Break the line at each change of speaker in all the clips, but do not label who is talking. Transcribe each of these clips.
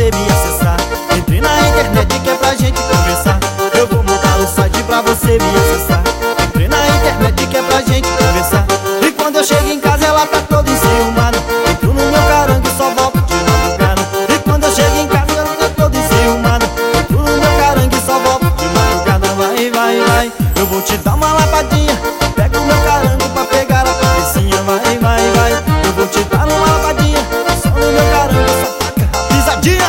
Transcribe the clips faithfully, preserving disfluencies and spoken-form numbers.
você me acessar. Entre na internet que é pra gente conversar. Eu vou montar um site pra você me acessar. Entre na internet que é pra gente conversar. E quando eu chego em casa ela tá toda enciumada. Entro no meu carangue e só volto de madrugada. E quando eu chego em casa ela tá toda enciumada. Entro no meu carangue e só volto de madrugada. Vai, vai, vai, eu vou te dar uma lapadinha. Pega o meu carango pra pegar a cabecinha. Vai, vai, vai, eu vou te dar uma lapadinha. Só no meu carango, só taca a pisadinha.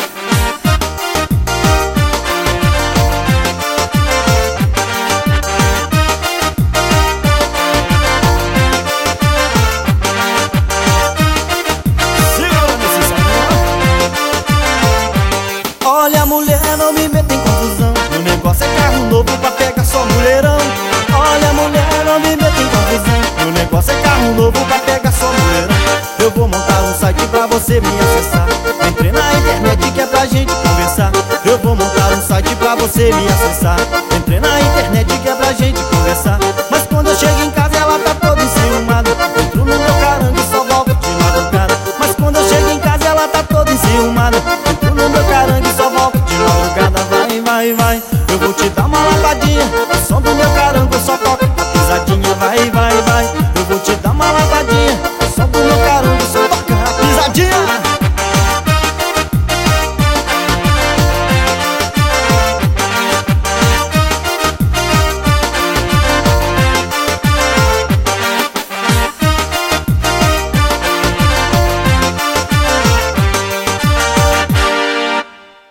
Olha, mulher, não me meta em confusão. O negócio é carro novo pra pegar só mulherão. Olha, mulher, não me meta em confusão. O negócio é carro novo pra pegar só mulherão. Eu vou montar um site pra você me acessar. Entre na internet que é pra gente conversar. Eu vou montar um site pra você me acessar. Entre na internet